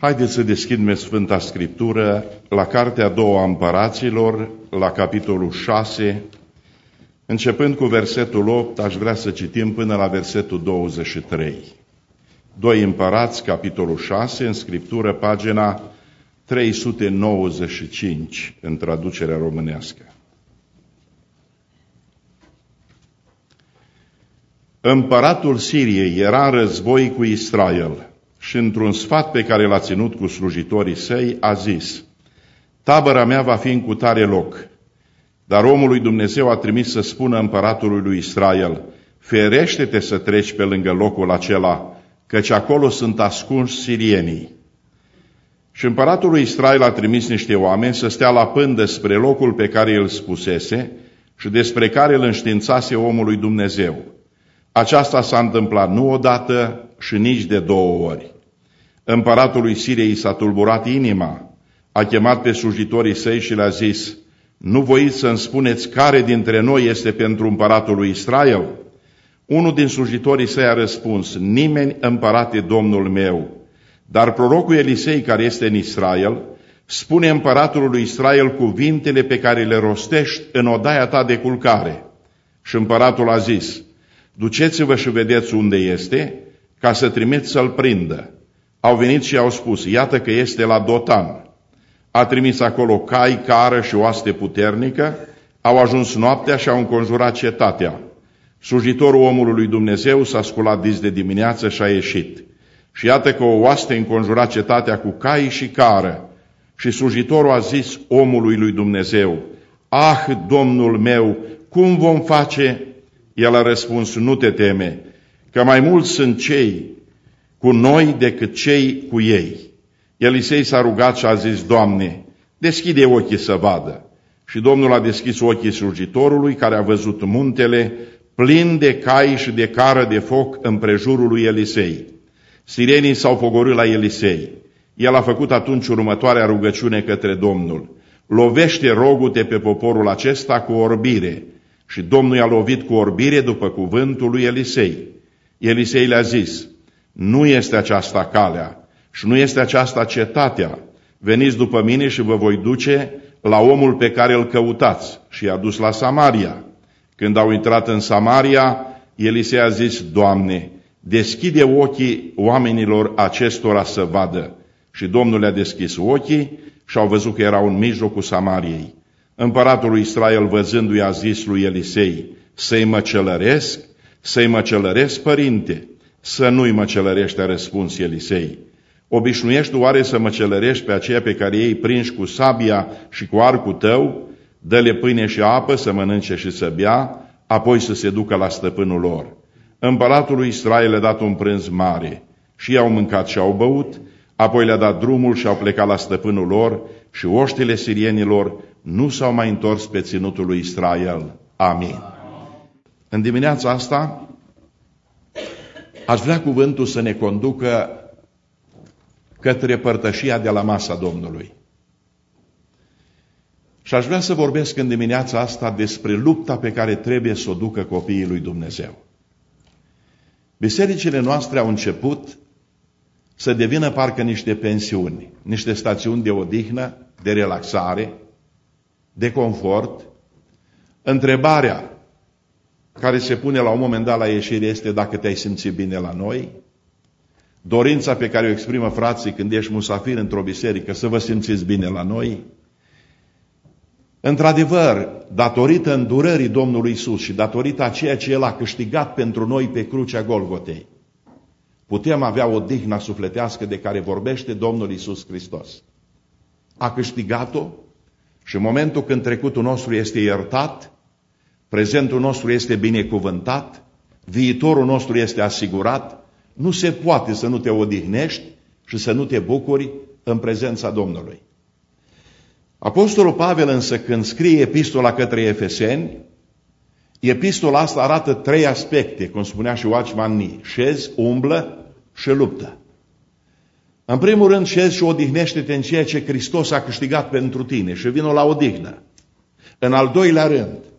Haideți să deschidem Sfânta Scriptură la Cartea a doua Împăraților, la capitolul 6, începând cu versetul 8, aș vrea să citim până la versetul 23. 2 Împărați, capitolul 6, în Scriptură, pagina 395, în traducerea românească. Împăratul Siriei era în război cu Israel și într-un sfat pe care l-a ținut cu slujitorii săi a zis: tabăra mea va fi în cutare loc. Dar omul lui Dumnezeu a trimis să spună împăratului lui Israel: ferește-te să treci pe lângă locul acela, căci acolo sunt ascunși sirienii. Și împăratul lui Israel a trimis niște oameni să stea la pândă spre locul pe care îl spusese și despre care îl înștiințase omul lui Dumnezeu. Aceasta s-a întâmplat nu odată și nici de două ori. Împăratul lui Siriei s-a tulburat inima, a chemat pe slujitorii săi și le-a zis: nu voiți să-mi spuneți care dintre noi este pentru împăratul lui Israel? Unul din slujitorii săi a răspuns: nimeni, împărate, domnul meu. Dar prorocul Elisei, care este în Israel, spune împăratului lui Israel cuvintele pe care le rostești în odaia ta de culcare. Și împăratul a zis: duceți-vă și vedeți unde este, ca să trimiți să-l prindă. Au venit și au spus: iată că este la Dotan. A trimis acolo cai, cară și oaste puternică, au ajuns noaptea și au înconjurat cetatea. Slujitorul omului lui Dumnezeu s-a sculat dis de dimineață și a ieșit. Și iată că o oaste înconjura cetatea cu cai și cară. Și slujitorul a zis omului lui Dumnezeu: ah, Domnul meu, cum vom face? El a răspuns: nu te teme, că mai mulți sunt cei cu noi decât cei cu ei. Elisei s-a rugat și a zis: Doamne, deschide ochii să vadă. Și Domnul a deschis ochii slujitorului, care a văzut muntele plin de cai și de cară de foc împrejurul lui Elisei. Sirienii s-au pogorât la Elisei. El a făcut atunci următoarea rugăciune către Domnul: lovește, rogu-te, pe poporul acesta cu orbire. Și Domnul i-a lovit cu orbire după cuvântul lui Elisei. Elisei le-a zis: nu este aceasta calea și nu este aceasta cetatea. Veniți după mine și vă voi duce la omul pe care îl căutați. Și i-a dus la Samaria. Când au intrat în Samaria, Elisei a zis: Doamne, deschide ochii oamenilor acestora să vadă. Și Domnul le-a deschis ochii și au văzut că erau în mijlocul Samariei. Împăratul lui Israel, văzându-i, a zis lui Elisei: să-i măcelăresc? Să-i măcelăresc, părinte? Să nu-i măcelărești, a răspuns Elisei. Obișnuiești oare să măcelărești pe aceia pe care ei prinși cu sabia și cu arcul tău? Dă-le pâine și apă să mănânce și să bea, apoi să se ducă la stăpânul lor. Împăratul lui Israel le-a dat un prânz mare și i-au mâncat și au băut, apoi le-a dat drumul și au plecat la stăpânul lor și oștile sirienilor nu s-au mai întors pe ținutul lui Israel. Amin. În dimineața asta aș vrea cuvântul să ne conducă către părtășia de la masa Domnului. Și aș vrea să vorbesc în dimineața asta despre lupta pe care trebuie să o ducă copiii lui Dumnezeu. Bisericile noastre au început să devină parcă niște pensiuni, niște stațiuni de odihnă, de relaxare, de confort. Întrebarea care se pune la un moment dat la ieșire este: dacă te-ai simțit bine la noi? Dorința pe care o exprimă frații când ești musafir într-o biserică: să vă simțiți bine la noi. Într-adevăr, datorită îndurării Domnului Iisus și datorită a ceea ce El a câștigat pentru noi pe crucea Golgotei, putem avea o odihnă sufletească de care vorbește Domnul Iisus Hristos. A câștigat-o și în momentul când trecutul nostru este iertat, prezentul nostru este binecuvântat, viitorul nostru este asigurat, nu se poate să nu te odihnești și să nu te bucuri în prezența Domnului. Apostolul Pavel însă, când scrie epistola către Efeseni, epistola asta arată trei aspecte, cum spunea și Watchman Nee: șezi, umblă și luptă. În primul rând, șezi și odihnește-te în ceea ce Hristos a câștigat pentru tine și vină la odihnă. În al doilea rând,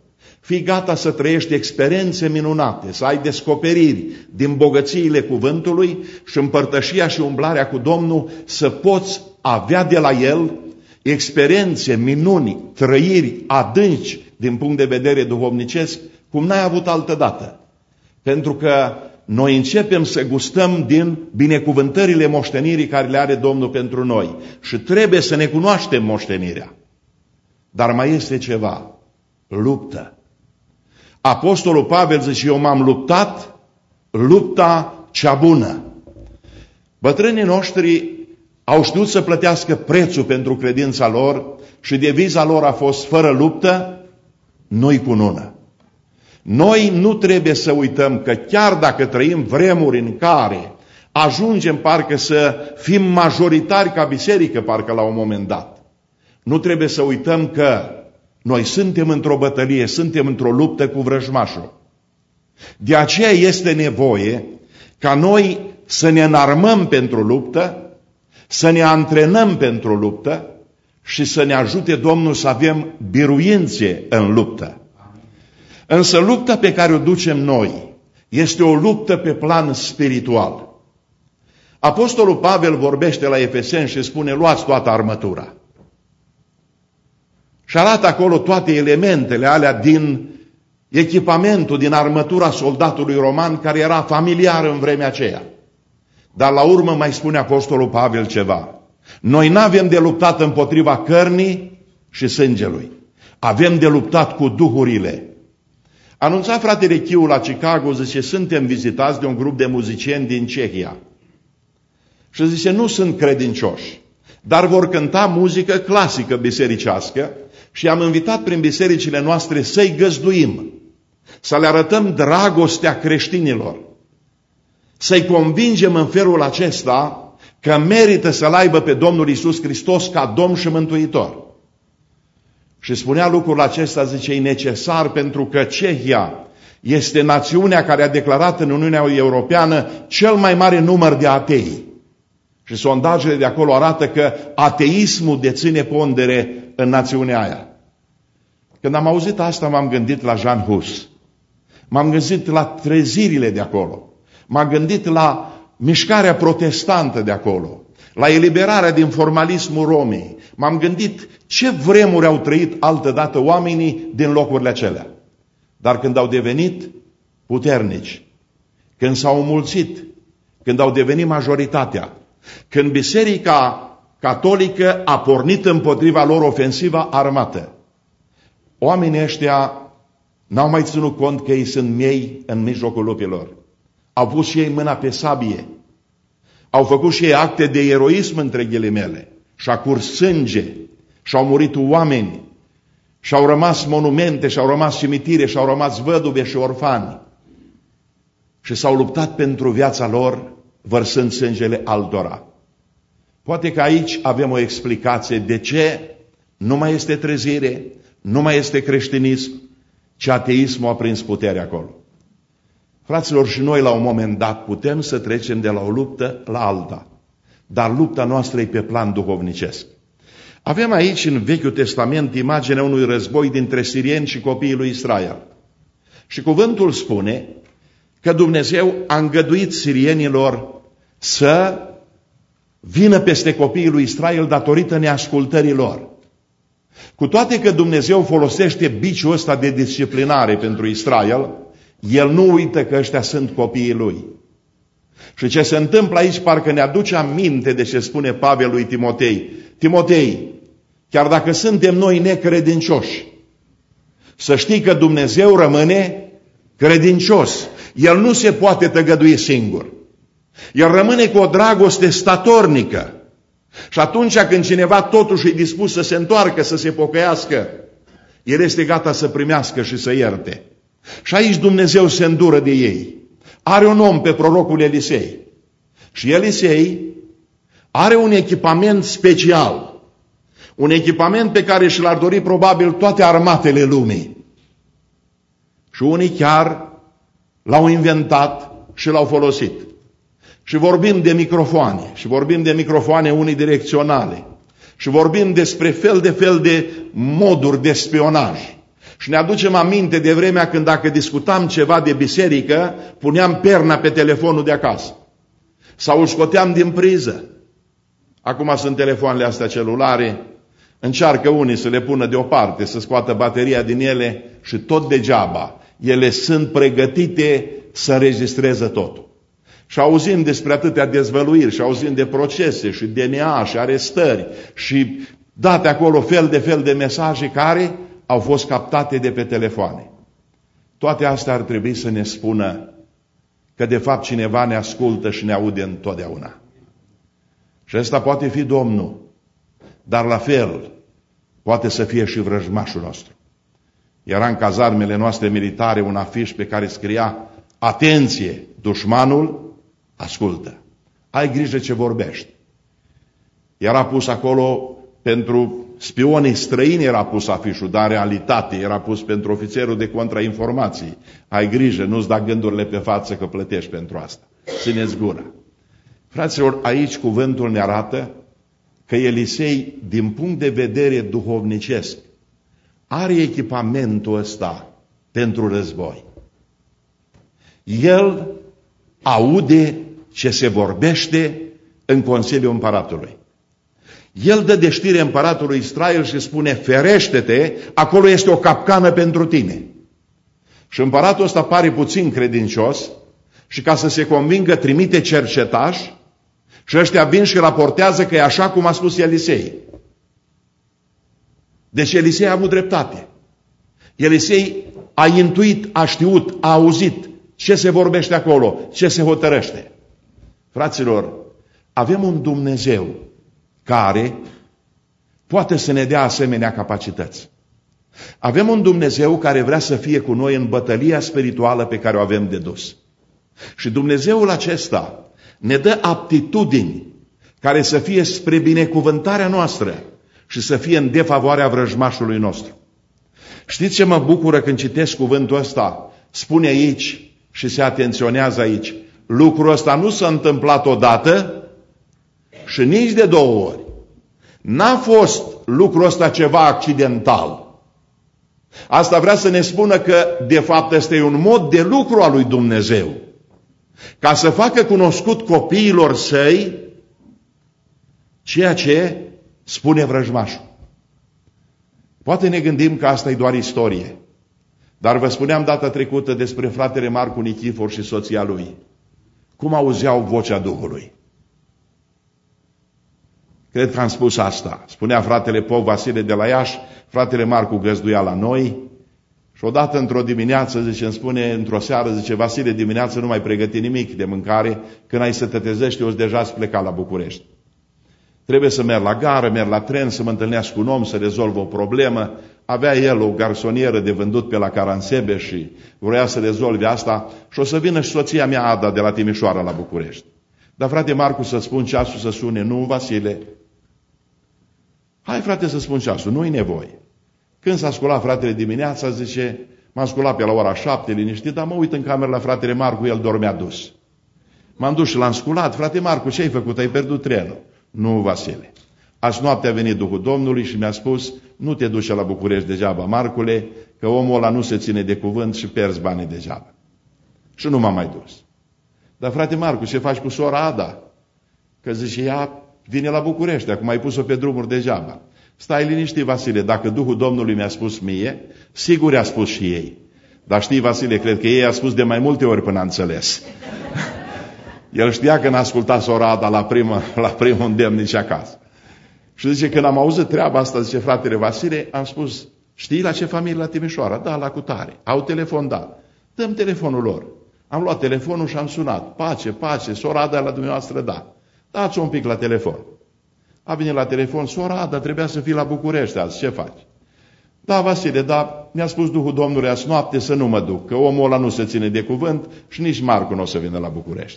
Fii gata să trăiești experiențe minunate, să ai descoperiri din bogățiile cuvântului și împărtășia și umblarea cu Domnul, să poți avea de la El experiențe, minuni, trăiri adânci din punct de vedere duhovnicesc, cum n-ai avut altădată. Pentru că noi începem să gustăm din binecuvântările moștenirii care le are Domnul pentru noi. Și trebuie să ne cunoaștem moștenirea. Dar mai este ceva. Luptă. Apostolul Pavel zice, eu m-am luptat lupta cea bună. Bătrânii noștri au știut să plătească prețul pentru credința lor și deviza lor a fost fără luptă, nu-i cunună. Noi nu trebuie să uităm că chiar dacă trăim vremuri în care ajungem parcă să fim majoritari ca biserică, parcă la un moment dat, nu trebuie să uităm că noi suntem într-o bătălie, suntem într-o luptă cu vrăjmașul. De aceea este nevoie ca noi să ne înarmăm pentru luptă, să ne antrenăm pentru luptă și să ne ajute Domnul să avem biruințe în luptă. Însă lupta pe care o ducem noi este o luptă pe plan spiritual. Apostolul Pavel vorbește la Efeseni și spune, luați toată armătura. Și arată acolo toate elementele alea din echipamentul, din armătura soldatului roman, care era familiar în vremea aceea. Dar la urmă mai spune Apostolul Pavel ceva. Noi n-avem de luptat împotriva cărnii și sângelui. Avem de luptat cu duhurile. Anunța fratele Chiu la Chicago, zice, suntem vizitați de un grup de muzicieni din Cehia. Și zice, nu sunt credincioși, dar vor cânta muzică clasică bisericească și am invitat prin bisericile noastre să-i găzduim, să le arătăm dragostea creștinilor, să-i convingem în felul acesta că merită să-L aibă pe Domnul Iisus Hristos ca Domn și Mântuitor. Și spunea lucrul acesta, zice, e necesar pentru că Cehia este națiunea care a declarat în Uniunea Europeană cel mai mare număr de atei. Și sondajele de acolo arată că ateismul deține pondere în națiunea aia. Când am auzit asta, m-am gândit la Jan Hus. M-am gândit la trezirile de acolo. M-am gândit la mișcarea protestantă de acolo, la eliberarea din formalismul Romei. M-am gândit ce vremuri au trăit altădată oamenii din locurile acelea. Dar când au devenit puternici, când s-au înmulțit, când au devenit majoritatea, când biserica catolică a pornit împotriva lor ofensiva armată, oamenii ăștia n-au mai ținut cont că ei sunt miei în mijlocul lupilor. Au pus și ei mâna pe sabie. Au făcut și ei acte de eroism între ghilimele. Și-a curs sânge. Și-au murit oameni. Și-au rămas monumente, și-au rămas cimitire, și-au rămas văduve și orfani. Și s-au luptat pentru viața lor, vărsând sângele altora. Poate că aici avem o explicație de ce nu mai este trezire, nu mai este creștinism, ci ateismul a prins putere acolo. Fraților, și noi la un moment dat putem să trecem de la o luptă la alta, dar lupta noastră e pe plan duhovnicesc. Avem aici în Vechiul Testament imaginea unui război dintre sirieni și copiii lui Israel. Și cuvântul spune că Dumnezeu a îngăduit sirienilor să vină peste copiii lui Israel datorită neascultării lor. Cu toate că Dumnezeu folosește biciul ăsta de disciplinare pentru Israel, El nu uită că ăștia sunt copiii Lui. Și ce se întâmplă aici parcă ne aduce aminte de ce spune Pavel lui Timotei. Timotei, chiar dacă suntem noi necredincioși, să știi că Dumnezeu rămâne credincios. El nu se poate tăgădui singur. El rămâne cu o dragoste statornică. Și atunci când cineva totuși e dispus să se întoarcă, să se pocăiască, el este gata să primească și să ierte. Și aici Dumnezeu se îndură de ei. Are un om pe prorocul Elisei. Și Elisei are un echipament special. Un echipament pe care și l-ar dori probabil toate armatele lumii. Și unii chiar l-au inventat și l-au folosit. Și vorbim de microfoane. Și vorbim de microfoane unidirecționale. Și vorbim despre fel de moduri de spionaj. Și ne aducem aminte de vremea când dacă discutam ceva de biserică, puneam perna pe telefonul de acasă. Sau îl scoteam din priză. Acum sunt telefoanele astea celulare, încearcă unii să le pună deoparte, să scoată bateria din ele și tot degeaba. Ele sunt pregătite să înregistreze totul. Și auzim despre atâtea dezvăluiri, și auzim de procese, și DNA, și arestări, și date acolo fel de mesaje care au fost captate de pe telefoane. Toate astea ar trebui să ne spună că de fapt cineva ne ascultă și ne aude întotdeauna. Și ăsta poate fi Domnul, dar la fel poate să fie și vrăjmașul nostru. Era în cazarmele noastre militare un afiș pe care scria: atenție, dușmanul ascultă. Ai grijă ce vorbești. Era pus acolo pentru spionii străini, era pus afișul, dar în realitate era pus pentru ofițerul de contrainformații. Ai grijă, nu-ți da gândurile pe față că plătești pentru asta. Țineți gura. Fraților, aici cuvântul ne arată că Elisei, din punct de vedere duhovnicesc, are echipamentul ăsta pentru război. El aude ce se vorbește în Consiliul Împăratului. El dă de știre împăratului Israel și spune: ferește-te, acolo este o capcană pentru tine. Și împăratul ăsta pare puțin credincios și ca să se convingă trimite cercetași și ăștia vin și raportează că e așa cum a spus Elisei. Deci Elisei a avut dreptate. Elisei a intuit, a știut, a auzit ce se vorbește acolo, ce se hotărăște. Fraților, avem un Dumnezeu care poate să ne dea asemenea capacități. Avem un Dumnezeu care vrea să fie cu noi în bătălia spirituală pe care o avem de dus. Și Dumnezeul acesta ne dă aptitudini care să fie spre binecuvântarea noastră și să fie în defavoarea vrăjmașului nostru. Știți ce mă bucură când citesc cuvântul ăsta? Spune aici și se atenționează aici: lucrul ăsta nu s-a întâmplat odată și nici de două ori. N-a fost lucrul ăsta ceva accidental. Asta vrea să ne spună că de fapt este un mod de lucru al lui Dumnezeu, ca să facă cunoscut copiilor săi ceea ce spune vrăjmașul. Poate ne gândim că asta e doar istorie, dar vă spuneam data trecută despre fratele Marcu Nichifor și soția lui. Cum auzeau vocea Duhului? Cred că am spus asta. Spunea fratele Pop Vasile de la Iași, fratele Marcu găzduia la noi și odată într-o dimineață, zice, îmi spune, într-o seară, zice: Vasile, dimineață nu mai pregăti nimic de mâncare, când ai să te trezești, eu deja să pleca la București. Trebuie să merg la gară, merg la tren, să mă întâlnesc cu un om, să rezolv o problemă. Avea el o garsonieră de vândut pe la Caransebe și vrea să rezolve asta și o să vină și soția mea, Ada, de la Timișoara la București. Dar frate Marcu, să spun ceasul să sune. Nu, Vasile. Hai, frate, să spun ceasul, nu-i nevoie. Când s-a sculat fratele dimineața, zice, m-am sculat pe la ora 7, liniștit, dar mă uit în cameră la fratele Marcu, el dormea dus. M-am dus și l-am sculat: frate Marcu, ce ai făcut? Ai pierdut trenul. Nu, Vasile. Azi noapte a venit Duhul Domnului și mi-a spus: nu te duci la București degeaba, Marcule, că omul ăla nu se ține de cuvânt și pierzi banii degeaba. Și nu m-am mai dus. Dar frate Marcu, ce faci cu sora Ada? Că zice, ea vine la București, acum ai pus-o pe drumuri degeaba. Stai liniștit, Vasile, dacă Duhul Domnului mi-a spus mie, sigur i-a spus și ei. Dar știi, Vasile, cred că ei a spus de mai multe ori până a înțeles. El știa că n-a ascultat sora Ada la primul îndemn nici acasă. Și zice, când am auzit treaba asta, zice fratele Vasile, am spus: știi la ce familie la Timișoara? Da, la cutare. Au telefon, da. Dăm telefonul lor. Am luat telefonul și am sunat. Pace, sora Ada la dumneavoastră, da. Dați-o un pic la telefon. A venit la telefon: sora Ada, trebuia să fii la București azi, ce faci? Da, Vasile, da, mi-a spus Duhul Domnului azi noapte să nu mă duc, că omul ăla nu se ține de cuvânt și nici Marcu nu o să vină la București.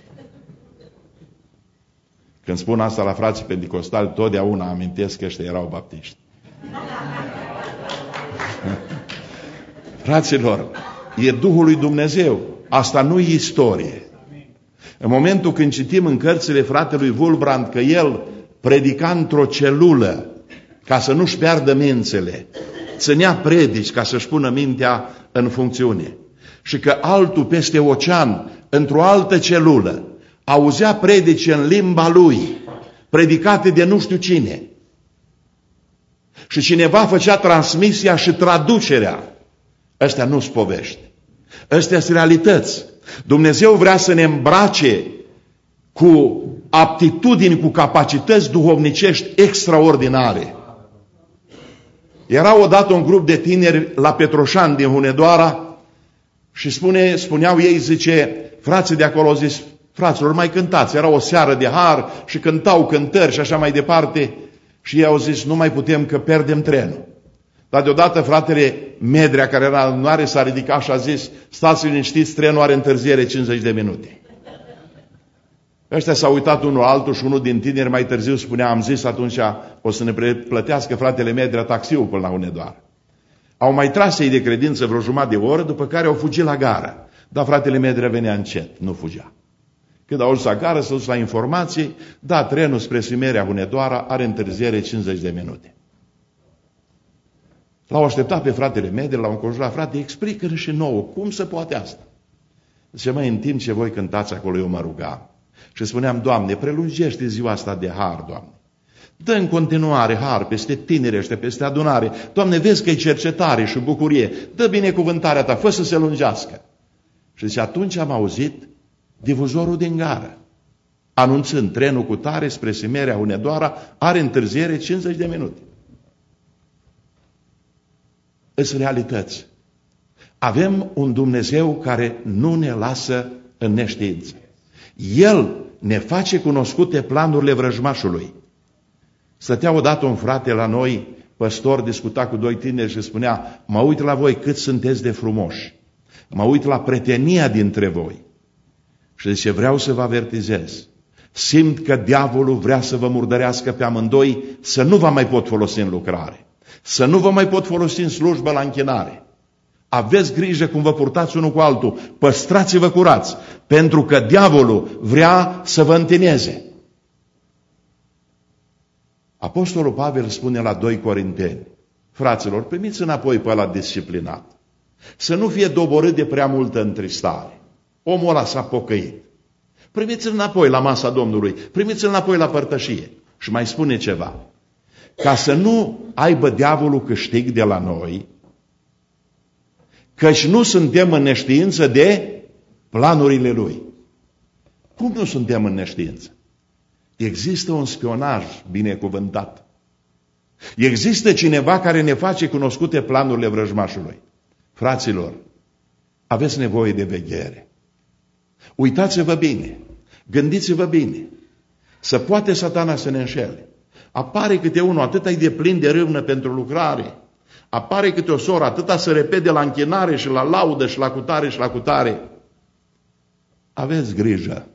Când spun asta la frații penticostali, totdeauna amintesc că ăștia erau baptiști. Fraților, e Duhul lui Dumnezeu. Asta nu e istorie. În momentul când citim în cărțile fratelui Wulbrand că el predica într-o celulă ca să nu-și piardă mințele, ținea predici ca să-și pună mintea în funcțiune. Și că altul peste ocean, într-o altă celulă, auzea predici în limba lui, predicate de nu știu cine. Și cineva făcea transmisia și traducerea. Astea nu-s povești. Astea sunt realități. Dumnezeu vrea să ne îmbrace cu aptitudini, cu capacități duhovnicești extraordinare. Era odată un grup de tineri la Petroșani din Hunedoara și spuneau ei, zice, frații de acolo au zis, fraților, mai cântați. Era o seară de har și cântau cântări și așa mai departe. Și ei au zis, nu mai putem că pierdem trenul. Dar deodată fratele Medrea, care era în adunare, s-a ridicat și a zis, stați liniștiți, trenul are întârziere 50 de minute. Ăștia s-au uitat unul altul și unul din tineri mai târziu spunea, am zis atunci o să ne plătească fratele Medrea taxiul până la Hunedoara. Au mai tras ei de credință vreo jumătate de oră, după care au fugit la gară. Dar fratele Medrea venea încet, nu fugea. Când au ajuns la gară, s-au dus la informații, da, trenul spre Simerea Hunedoara are întârziere 50 de minute. L-au așteptat pe fratele Medrea, l-au înconjurat, frate, explică-ne și nouă, cum se poate asta? Zice, măi, în timp ce voi cântați acolo, eu mă rugam. Și spuneam, Doamne, prelungește ziua asta de har, Doamne. Dă în continuare har peste tineri ăștia, peste adunare. Doamne, vezi că e cercetare și bucurie. Dă binecuvântarea Ta, fă să se lungească. Și zice, atunci am auzit difuzorul din gară, anunțând trenul cu tare spre Simerea Hunedoara are întârziere 50 de minute. Îs realități. Avem un Dumnezeu care nu ne lasă în neștiință. El ne face cunoscute planurile vrăjmașului. Stătea odată un frate la noi, păstor, discuta cu doi tineri și spunea, mă uit la voi cât sunteți de frumoși. Mă uit la prietenia dintre voi. Și zice, vreau să vă avertizez. Simt că diavolul vrea să vă murdărească pe amândoi, să nu vă mai pot folosi în lucrare. Să nu vă mai pot folosi în slujbă la închinare. Aveți grijă cum vă purtați unul cu altul. Păstrați-vă curați, pentru că diavolul vrea să vă întineze. Apostolul Pavel spune la 2 Corinteni, fraților, primiți înapoi pe ăla disciplinat. Să nu fie doborât de prea multă întristare. Omul ăla s-a pocăit. Primiți-l înapoi la masa Domnului, primiți-l înapoi la părtășie. Și mai spune ceva. Ca să nu aibă diavolul câștig de la noi, căci nu suntem în neștiință de planurile lui. Cum nu suntem în neștiință? Există un spionaj binecuvântat. Există cineva care ne face cunoscute planurile vrăjmașului. Fraților, aveți nevoie de veghere. Uitați-vă bine, gândiți-vă bine. Să poate Satana să ne înșele. Apare câte unul, atâta e de plin de râvnă pentru lucrare. Apare câte o soră, atâta să repede la închinare și la laudă și la cutare și la cutare. Aveți grijă.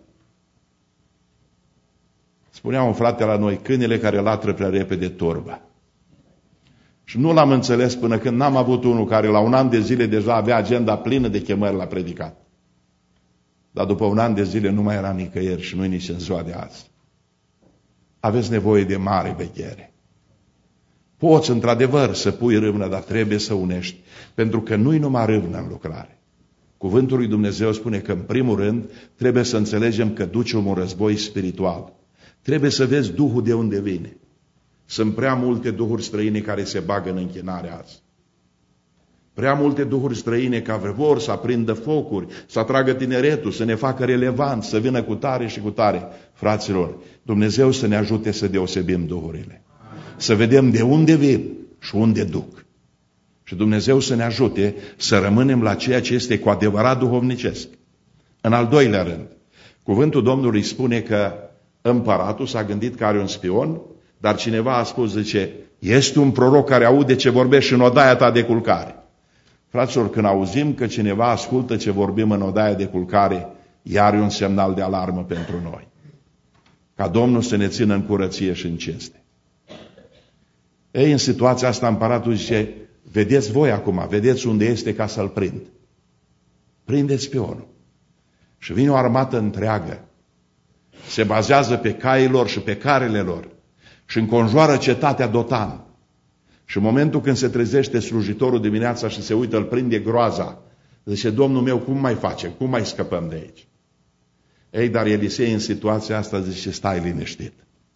Spunea un frate la noi, câinele care latră prea repede torbă. Și nu l-am înțeles până când n-am avut unul care la 1 an de zile deja avea agenda plină de chemări la predicat. Dar după 1 an de zile nu mai era nicăieri și nu-i nici în ziua de azi. Aveți nevoie de mare veghere. Poți într-adevăr să pui râvnă, dar trebuie să unești, pentru că nu-i numai râvnă în lucrare. Cuvântul lui Dumnezeu spune că în primul rând trebuie să înțelegem că ducem un război spiritual. Trebuie să vezi Duhul de unde vine. Sunt prea multe duhuri străine care se bagă în închinare azi. Prea multe duhuri străine care vor să aprindă focuri, să atragă tineretul, să ne facă relevant, să vină cu tare și cu tare. Fraților, Dumnezeu să ne ajute să deosebim duhurile. Să vedem de unde vin și unde duc. Și Dumnezeu să ne ajute să rămânem la ceea ce este cu adevărat duhovnicesc. În al doilea rând, cuvântul Domnului spune că împăratul s-a gândit că are un spion, dar cineva a spus, zice, este un proroc care aude ce vorbești în odaia ta de culcare. Fraților, când auzim că cineva ascultă ce vorbim în odaia de culcare, iar e un semnal de alarmă pentru noi. Ca Domnul să ne țină în curăție și în cinste. Ei, în situația asta, împăratul zice, vedeți voi acum, vedeți unde este ca să-l prind. Prindeți spionul. Și vine o armată întreagă. Se bazează pe cailor și pe carele lor. Și înconjoară cetatea Dotan. Și în momentul când se trezește slujitorul dimineața și se uită, îl prinde groaza, zice, Domnul meu, cum mai facem? Cum mai scăpăm de aici? Ei, dar Elisei în situația asta zice, stai liniștit.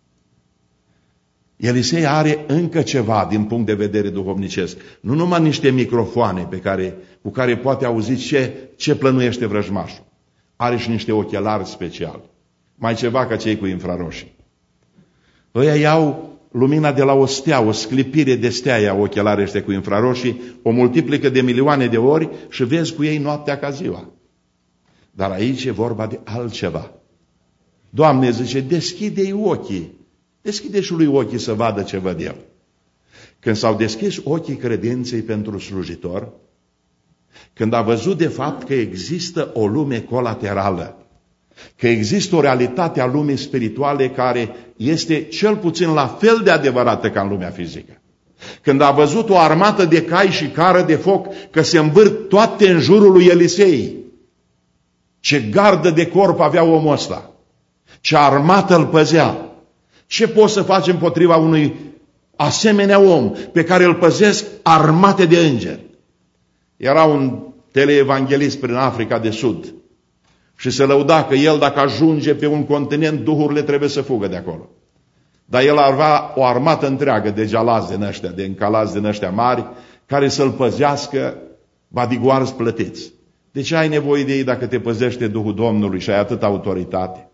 Elisei are încă ceva din punct de vedere duhovnicesc. Nu numai niște microfoane cu care poate auzi ce plănuiește vrăjmașul. Are și niște ochelari speciali. Mai ceva ca cei cu infraroșii. Ăia iau lumina de la o stea, o sclipire de stea ia ochelarii ăștia cu infraroșii, o multiplică de milioane de ori și vezi cu ei noaptea ca ziua. Dar aici e vorba de altceva. Doamne, zice, deschide-i ochii. Deschide și lui ochii să vadă ce văd el. Când s-au deschis ochii credinței pentru slujitor, când a văzut de fapt că există o lume colaterală, că există o realitate a lumii spirituale care este cel puțin la fel de adevărată ca în lumea fizică. Când a văzut o armată de cai și cară de foc că se învârt toate în jurul lui Elisei, ce gardă de corp avea omul ăsta, ce armată îl păzea, ce poți să faci împotriva unui asemenea om pe care îl păzesc armate de îngeri? Era un teleevanghelist prin Africa de Sud și se lăuda că el, dacă ajunge pe un continent, duhurile trebuie să fugă de acolo. Dar el avea o armată întreagă de jalazi din ăștia, de încalazi din ăștia mari, care să-l păzească badigoarzi plătiți. De ce ai nevoie de ei dacă te păzește Duhul Domnului și ai atâta autoritate?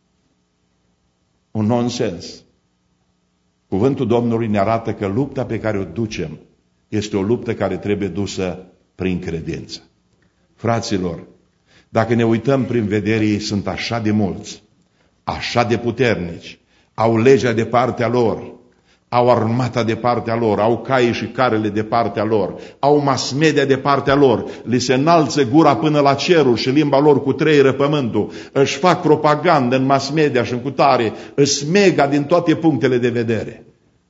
Un nonsens. Cuvântul Domnului ne arată că lupta pe care o ducem este o luptă care trebuie dusă prin credință. Fraților, dacă ne uităm prin vedere, ei sunt așa de mulți, așa de puternici, au legea de partea lor, au armata de partea lor, au caii și carele de partea lor, au mass media de partea lor, li se înalță gura până la ceruri și limba lor cutreieră pământul, își fac propagandă în mass media și în cutare, îs mega din toate punctele de vedere.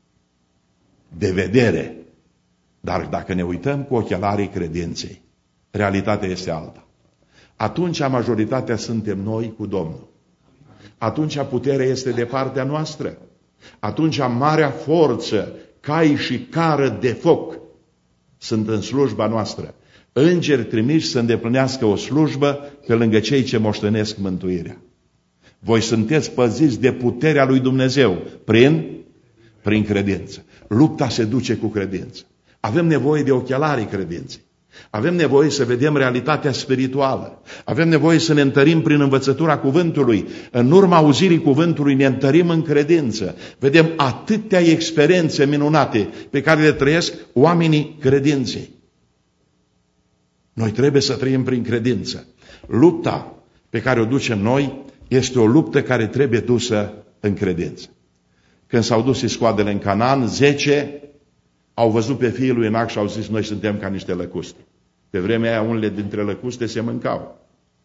De vedere. Dar dacă ne uităm cu ochelarii credinței, realitatea este alta. Atunci majoritatea suntem noi cu Domnul. Atunci puterea este de partea noastră. Atunci marea forță, cai și cară de foc sunt în slujba noastră. Îngeri trimiși să îndeplinească o slujbă pe lângă cei ce moștenesc mântuirea. Voi sunteți păziți de puterea lui Dumnezeu prin credință. Lupta se duce cu credință. Avem nevoie de ochelarii credinței. Avem nevoie să vedem realitatea spirituală. Avem nevoie să ne întărim prin învățătura cuvântului. În urma auzirii cuvântului ne întărim în credință. Vedem atâtea experiențe minunate pe care le trăiesc oamenii credinței. Noi trebuie să trăim prin credință. Lupta pe care o ducem noi este o luptă care trebuie dusă în credință. Când s-au dus iscoadele în Canaan, 10 au văzut pe fiii lui Enac și au zis, noi suntem ca niște lăcuste. Pe vremea aia unele dintre lăcuste se mâncau.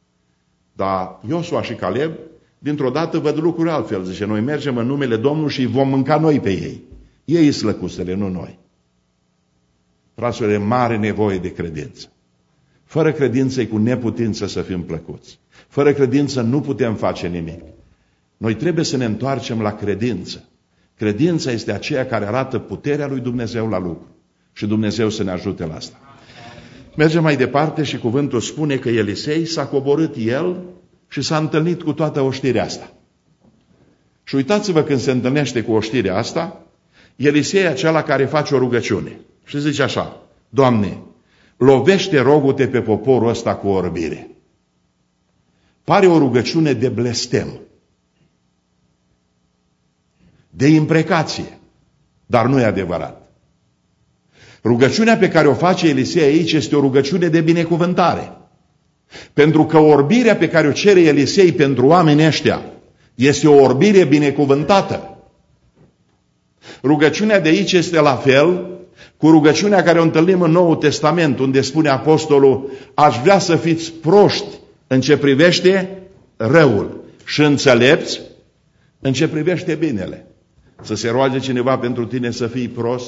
Dar Iosua și Caleb, dintr-o dată văd lucruri altfel. Zice, noi mergem în numele Domnului și vom mânca noi pe ei. Ei sunt lăcustele, nu noi. Fraților, e mare nevoie de credință. Fără credință e cu neputință să fim plăcuți. Fără credință nu putem face nimic. Noi trebuie să ne întoarcem la credință. Credința este aceea care arată puterea lui Dumnezeu la lucru. Și Dumnezeu să ne ajute la asta. Mergem mai departe și cuvântul spune că Elisei s-a coborât el și s-a întâlnit cu toată oștirea asta. Și uitați-vă când se întâlnește cu oștirea asta, Elisei e acela care face o rugăciune. Și zice așa, Doamne, lovește rogul-te pe poporul ăsta cu orbire. Pare o rugăciune de blestem, de imprecație, dar nu e adevărat. Rugăciunea pe care o face Elisei aici este o rugăciune de binecuvântare. Pentru că orbirea pe care o cere Elisei pentru oamenii ăștia este o orbire binecuvântată. Rugăciunea de aici este la fel cu rugăciunea care o întâlnim în Noul Testament, unde spune apostolul, aș vrea să fiți proști în ce privește răul și înțelepți în ce privește binele. Să se roage cineva pentru tine să fii prost?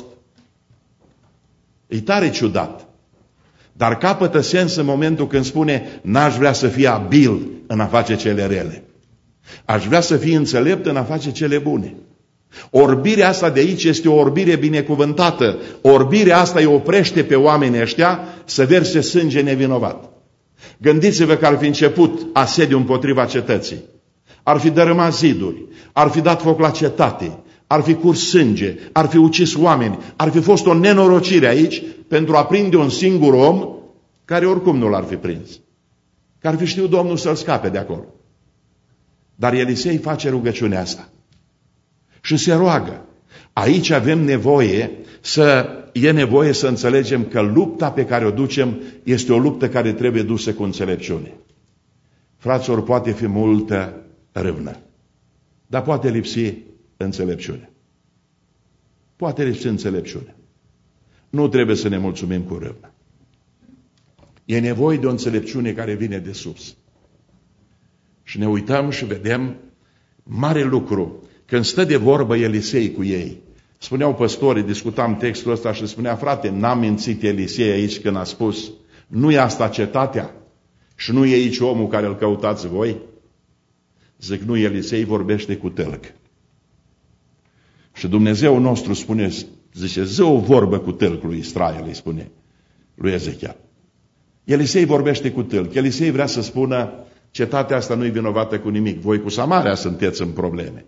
E tare ciudat. Dar capătă sens în momentul când spune, n-aș vrea să fii abil în a face cele rele. Aș vrea să fii înțelept în a face cele bune. Orbirea asta de aici este o orbire binecuvântată. Orbirea asta îi oprește pe oamenii ăștia să verse sânge nevinovat. Gândiți-vă că ar fi început asediul împotriva cetății. Ar fi dărâmat ziduri, ar fi dat foc la cetate, ar fi curs sânge, ar fi ucis oameni, ar fi fost o nenorocire aici pentru a prinde un singur om care oricum nu l-ar fi prins. Că ar fi știut Domnul să-l scape de acolo. Dar Elisei face rugăciunea asta. Și se roagă. Aici avem nevoie să înțelegem că lupta pe care o ducem este o luptă care trebuie dusă cu înțelepciune. Fraților, poate fi multă râvnă, dar poate lipsi înțelepciune. Poate lipsi înțelepciune. Nu trebuie să ne mulțumim cu râvnă. E nevoie de o înțelepciune care vine de sus. Și ne uităm și vedem mare lucru. Când stă de vorbă Elisei cu ei, spuneau păstorii, discutam textul ăsta și spunea, frate, n-a mințit Elisei aici când a spus, nu e asta cetatea și nu e aici omul care îl căutați voi? Zic, nu, Elisei vorbește cu tâlc. Și Dumnezeu nostru spune, zice, zi o vorbă cu tâlc lui Israel, îi spune lui Ezechiel. Elisei vorbește cu tâlc. Elisei vrea să spună, cetatea asta nu e vinovată cu nimic. Voi cu Samaria sunteți în probleme.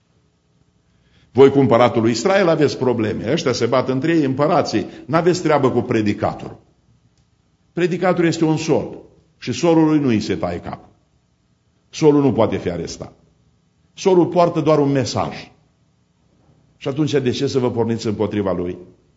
Voi cu împăratul lui Israel aveți probleme. Ăștia se bat între ei, împărații. N-aveți treabă cu predicatorul. Predicatorul este un sol. Și solului nu îi se taie cap. Solul nu poate fi arestat. Solul poartă doar un mesaj. Și atunci de ce să vă porniți împotriva lui?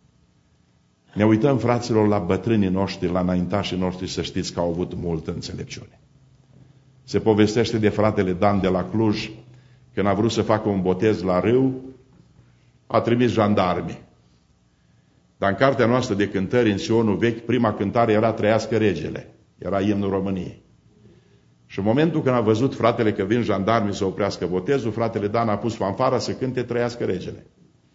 Ne uităm, fraților, la bătrânii noștri, la înaintașii noștri, să știți că au avut multă înțelepciune. Se povestește de fratele Dan de la Cluj, când a vrut să facă un botez la râu, a trimis jandarmi. Dar în cartea noastră de cântări, în Sionul vechi, prima cântare era Trăiască regele. Era imnul României. Și în momentul când a văzut fratele că vin jandarmii să oprească botezul, fratele Dan a pus fanfara să cânte Trăiască regele.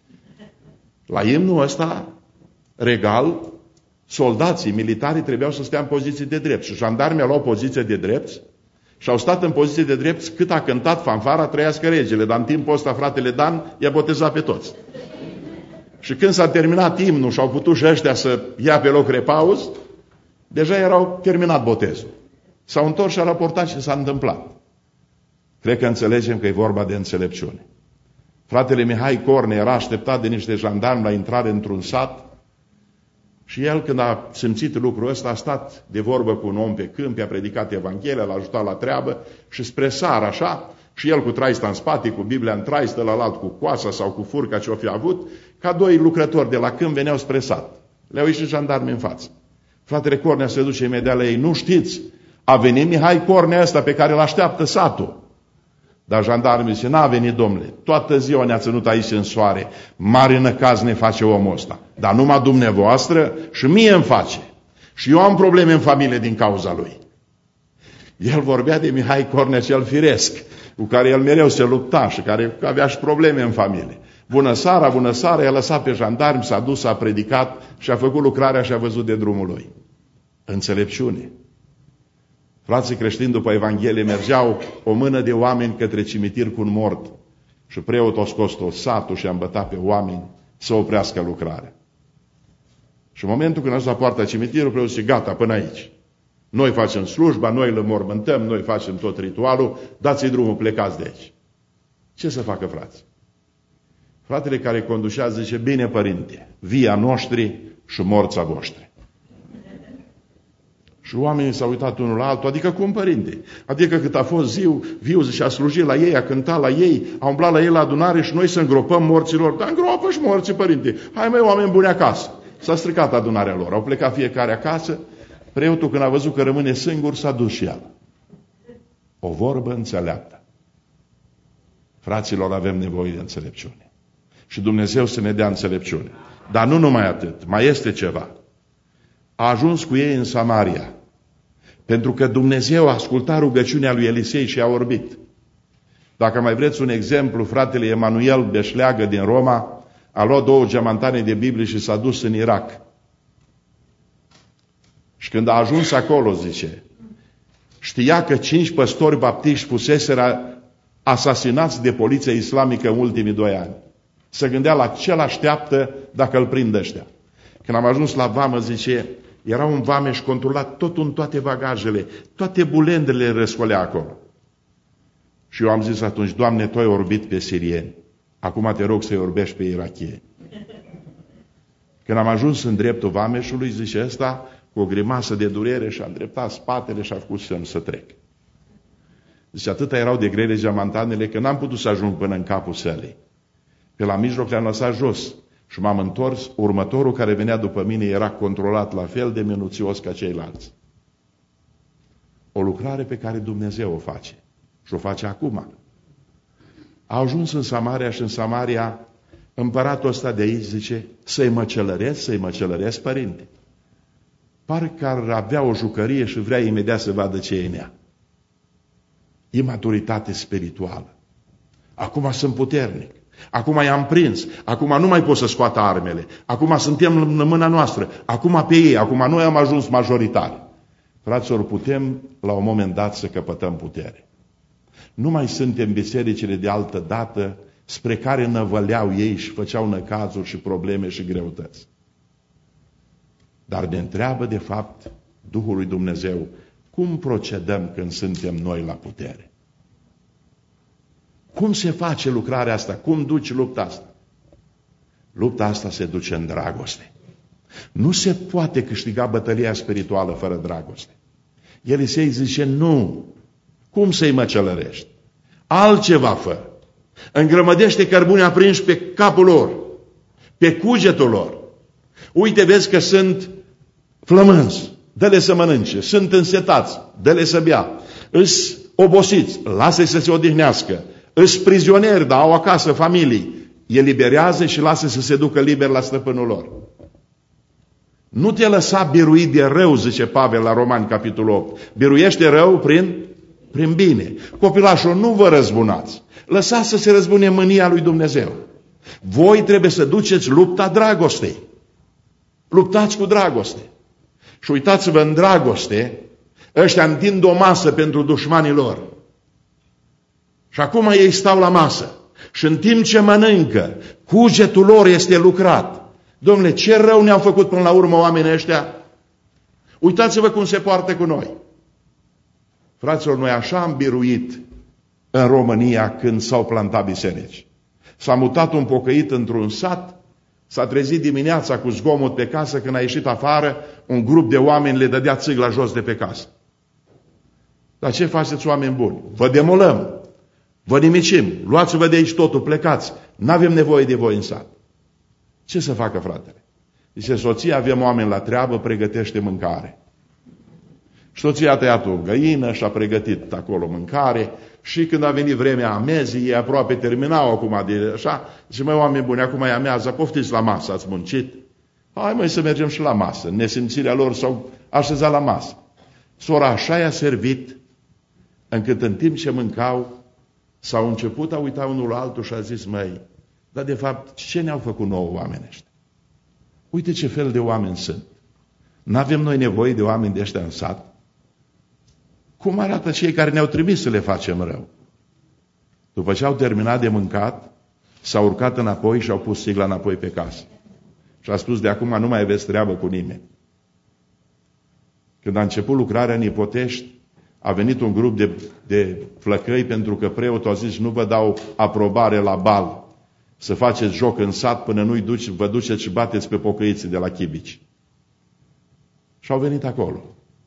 La imnul ăsta regal, soldații, militarii trebuiau să stea în poziție de drept. Și jandarmii au luat poziție de drept și au stat în poziție de drept cât a cântat fanfara Trăiască regele. Dar în timpul ăsta fratele Dan i-a botezat pe toți. Și când s-a terminat imnul și au putut și ăștia să ia pe loc repauz, deja erau terminat botezul. S-au întors și a raportat ce s-a întâmplat. Cred că înțelegem că e vorba de înțelepciune. Fratele Mihai Corne era așteptat de niște jandarmi la intrare într-un sat și el, când a simțit lucrul ăsta, a stat de vorbă cu un om pe câmp, a predicat Evanghelia, l-a ajutat la treabă și spre seară așa, și el cu traista în spate, cu Biblia în traistă, la alt cu coasa sau cu furca ce o fi avut, ca doi lucrători de la câmp veneau spre sat. Le-au ieșit jandarmi în față. Fratele Cornea se duce imediat la ei, nu știți, a venit Mihai Cornea ăsta pe care îl așteaptă satul. Dar jandarmii zice, n-a venit, domnule, toată ziua ne-a ținut aici în soare, mare năcaz ne face omul ăsta, dar numai dumneavoastră și mie îmi face. Și eu am probleme în familie din cauza lui. El vorbea de Mihai Cornea cel firesc, cu care el mereu se lupta și care avea și probleme în familie. Bună seara, i-a lăsat pe jandarmi, s-a dus, s-a predicat și a făcut lucrarea și a văzut de drumul lui. Înțelepciune. Frații creștini după Evanghelie mergeau o mână de oameni către cimitir cu un mort și preotul a scos tot satul și a îmbătat pe oameni să oprească lucrarea. Și în momentul când a ajuns la poarta cimitirului, preotul zice, gata, până aici. Noi facem slujba, noi îl înmormântăm, noi facem tot ritualul, dați-i drumul, plecați de aici. Ce să facă frații? Fratele care conducea zice, bine părinte, via noștri și morța voștri. Și oamenii s-au uitat unul la altul, adică cum, părinte? Adică cât a fost viu și a slujit la ei, a cântat la ei, a umblat la ei la adunare și noi să îngropăm morților. Dar îngropă și morții, părinte. Hai măi, oameni buni acasă. S-a stricat adunarea lor, au plecat fiecare acasă. Preotul, când a văzut că rămâne singur, s-a dus și el. O vorbă înțeleaptă. Fraților, avem nevoie de înțelepciune. Și Dumnezeu să ne dea înțelepciune. Dar nu numai atât, mai este ceva. A ajuns cu ei în Samaria. Pentru că Dumnezeu a ascultat rugăciunea lui Elisei și a orbit. Dacă mai vreți un exemplu, fratele Emanuel Beșleagă din Roma a luat 2 geamantane de Biblie și s-a dus în Irak. Și când a ajuns acolo, zice, știa că 5 păstori baptiști fuseseră asasinați de poliția islamică în ultimii 2 ani. Se gândea la ce l-așteaptă dacă îl prind ăștia. Când am ajuns la vamă, zice, era un vameș controlat totul în toate bagajele, toate bulendele răscolea acolo. Și eu am zis atunci, Doamne, Tu ai orbit pe sirieni, acum te rog să-i orbești pe irachieni. Când am ajuns în dreptul vameșului, zice ăsta, cu o grimasă de durere și-a îndreptat spatele și a făcut semn să trec. Zice, atâta erau de grele geamantanele că n-am putut să ajung până în capul sălii. Pe la mijloc le-am lăsat jos și m-am întors. Următorul care venea după mine era controlat la fel de minuțios ca ceilalți. O lucrare pe care Dumnezeu o face. Și o face acum. A ajuns în Samaria și în Samaria împăratul ăsta de aici zice, să-i măcelăresc, părinte. Parcă ar avea o jucărie și vrea imediat să vadă ce e în ea. Imaturitate spirituală. Acum sunt puternic. Acum i-am prins. Acum nu mai pot să scoată armele. Acum suntem în mâna noastră. Acum pe ei. Acum noi am ajuns majoritari. Fraților, putem la un moment dat să căpătăm putere. Nu mai suntem bisericile de altă dată spre care năvăleau ei și făceau năcazuri și probleme și greutăți. Dar ne întreabă de fapt Duhul lui Dumnezeu, cum procedăm când suntem noi la putere? Cum se face lucrarea asta? Cum duci lupta asta? Lupta asta se duce în dragoste. Nu se poate câștiga bătălia spirituală fără dragoste. Elisei zice, nu. Cum să-i măcelărești? Altceva fă. Îngrămădește cărbuni aprinși pe capul lor, pe cugetul lor. Uite, vezi că sunt flămânzi, dă-le să mănânce. Sunt însetați, dă-le să bea. Îs obosiți, lasă-i să se odihnească. Îs prizonieri, dar au acasă familii. Eliberează și lasă să se ducă liber la stăpânul lor. Nu te lăsa biruit de rău, zice Pavel la Romani, capitolul 8. Biruiește rău prin bine. Copilașul, nu vă răzbunați. Lăsați să se răzbune mânia lui Dumnezeu. Voi trebuie să duceți lupta dragostei. Luptați cu dragoste. Și uitați-vă, în dragoste, ăștia întind o masă pentru dușmanii lor. Și acum ei stau la masă. Și în timp ce mănâncă, cugetul lor este lucrat. Dom'le, ce rău ne-au făcut până la urmă oamenii ăștia? Uitați-vă cum se poartă cu noi. Fraților, noi așa am biruit în România când s-au plantat biserici. S-a mutat un pocăit într-un sat, s-a trezit dimineața cu zgomot pe casă, când a ieșit afară, un grup de oameni le dădea țigla jos de pe casă. Dar ce faceți, oameni buni? Vă demolăm, vă nimicim, luați-vă de aici totul, plecați, n-avem nevoie de voi în sat. Ce să facă fratele? Zice, soția, avem oameni la treabă, pregătește mâncare. Și soția a tăiat o găină și a pregătit acolo mâncare și când a venit vremea amezii, ei aproape terminau acum de așa, zice, măi, oameni buni, acum e amează, poftiți la masă, ați muncit? Hai, măi, să mergem și la masă. Nesimțirea lor s-au așezat la masă. Sora așa i-a servit, încât în timp ce mâncau, s-au început a uita unul la altul și a zis, măi, dar de fapt, ce ne-au făcut nouă oamenii ăștia? Uite ce fel de oameni sunt. N-avem noi nevoie de oameni de ăștia în sat? Cum arată cei care ne-au trimis să le facem rău? După ce au terminat de mâncat, s-au urcat înapoi și au pus sigla înapoi pe casă. Și a spus, de acum nu mai aveți treabă cu nimeni. Când a început lucrarea în Ipotești, a venit un grup de flăcăi pentru că preotul a zis, nu vă dau aprobare la bal să faceți joc în sat până nu vă duceți și bateți pe pocăiții de la Chibici. Și au venit acolo.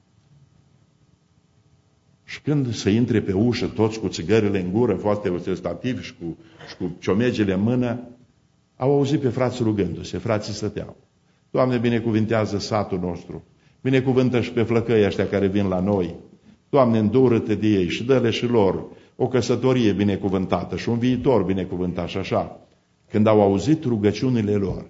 Și când se intre pe ușă, toți cu țigările în gură, foarte ostentativi și cu ciomegele în mână, au auzit pe frații rugându-se, frații stăteau. Doamne, binecuvintează satul nostru, binecuvântă și pe flăcăii ăștia care vin la noi. Doamne, îndură-te de ei și dă-le și lor o căsătorie binecuvântată și un viitor binecuvântat și așa. Când au auzit rugăciunile lor,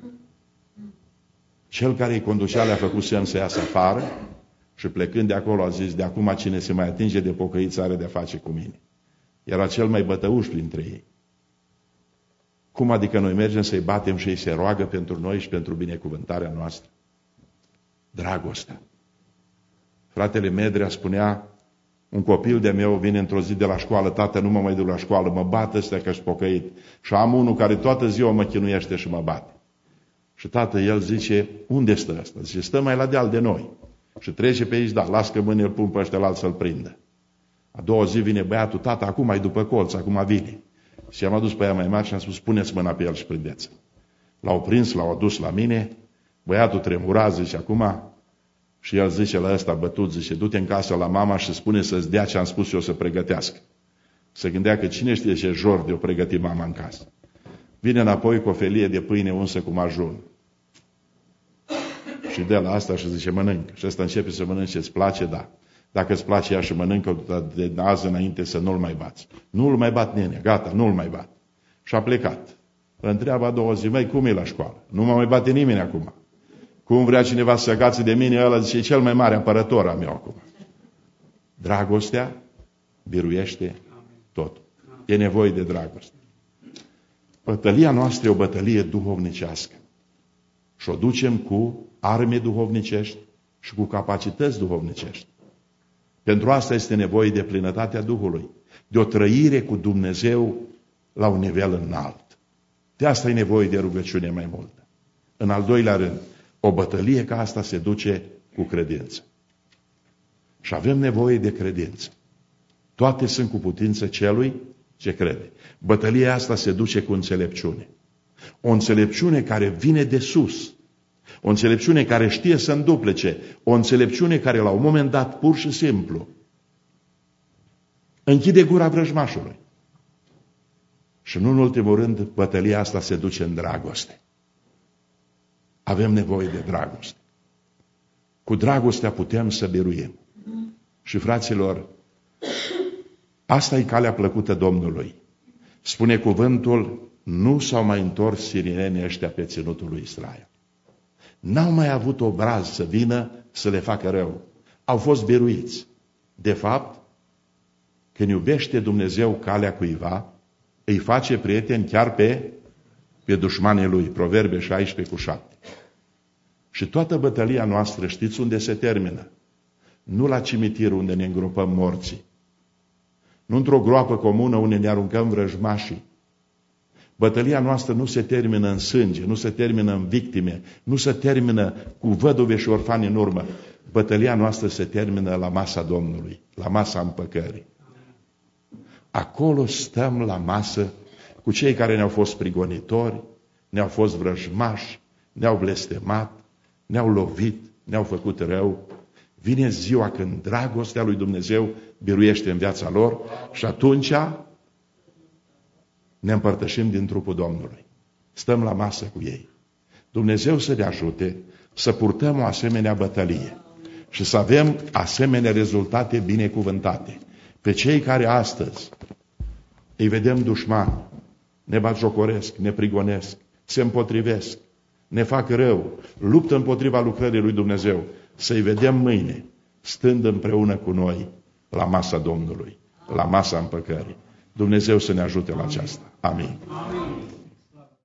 cel care îi conducea le-a făcut semn să iasă afară și plecând de acolo a zis, de acum cine se mai atinge de pocăiță are de-a face cu mine. Era cel mai bătăuș printre ei. Cum adică noi mergem să-i batem și ei se roagă pentru noi și pentru binecuvântarea noastră? Dragostea. Fratele Medrea spunea, Un copil de meu vine într-o zi de la școală, tată, nu mă mai duc la școală, mă bat ăstea că-și pocăit. Și am unul care toată ziua mă chinuiește și mă bate. Și tată, el zice, unde stă ăsta? Zice, stă mai la deal de noi. Și trece pe aici, da, las că mâine îl pun pe ăștia la alt să-l prindă. A doua zi vine băiatul, tată, acum ai după colț, acum vine. Și am adus pe ea mai mare și am spus, puneți mâna pe el și prindeți. L-au prins, l-au adus la mine, băiatul tremura, zice, acum, și el zice la ăsta bătut, zice, du-te în casă la mama și spune să-ți dea ce am spus eu să pregătească. Se gândea că cine știe ce jor de-o pregăti mama în casă. Vine înapoi cu o felie de pâine unsă cu majun. Și dă la asta și zice, mănâncă. Și ăsta începe să mănânce, îți place? Da. Dacă îți place ea și mănâncă, de azi înainte să nu-l mai bați. Nu-l mai bat nenea, gata, nu-l mai bat. Și a plecat. Îl întreabă a doua zi, măi, cum e la școală? Nu mă mai bate nimeni acum. Cum vrea cineva să se agațe de mine, ăla zice, e cel mai mare apărător al meu acum. Dragostea biruiește totul. E nevoie de dragoste. Bătălia noastră e o bătălie duhovnicească. Și o ducem cu arme duhovnicești și cu capacități duhovnicești. Pentru asta este nevoie de plinătatea Duhului, de o trăire cu Dumnezeu la un nivel înalt. De asta e nevoie de rugăciune mai multă. În al doilea rând, o bătălie ca asta se duce cu credință. Și avem nevoie de credință. Toate sunt cu putință celui ce crede. Bătălia asta se duce cu înțelepciune. O înțelepciune care vine de sus. O înțelepciune care știe să înduplece. O înțelepciune care la un moment dat, pur și simplu, închide gura vrăjmașului. Și nu în ultimul rând, bătălia asta se duce în dragoste. Avem nevoie de dragoste. Cu dragostea putem să biruim. Și fraților, asta e calea plăcută Domnului. Spune cuvântul, nu s-au mai întors sirienii ăștia pe ținutul lui Israel. N-au mai avut obraz să vină să le facă rău. Au fost biruiți. De fapt, când iubește Dumnezeu calea cuiva, îi face prieteni chiar pe dușmanii lui. Proverbe 16:7. Și toată bătălia noastră, știți unde se termină? Nu la cimitir unde ne îngropăm morții. Nu într-o groapă comună unde ne aruncăm vrăjmașii. Bătălia noastră nu se termină în sânge, nu se termină în victime, nu se termină cu văduve și orfani în urmă. Bătălia noastră se termină la masa Domnului, la masa împăcării. Acolo stăm la masă cu cei care ne-au fost prigonitori, ne-au fost vrăjmași, ne-au blestemat, ne-au lovit, ne-au făcut rău. Vine ziua când dragostea lui Dumnezeu biruiește în viața lor și atunci ne împărtășim din trupul Domnului. Stăm la masă cu ei. Dumnezeu să ne ajute să purtăm o asemenea bătălie și să avem asemenea rezultate binecuvântate. Pe cei care astăzi îi vedem dușmani, ne batjocoresc, ne prigonesc, se împotrivesc, ne fac rău, luptă împotriva lucrării lui Dumnezeu, să-i vedem mâine, stând împreună cu noi la masa Domnului, la masa împăcării. Dumnezeu să ne ajute la aceasta. Amin.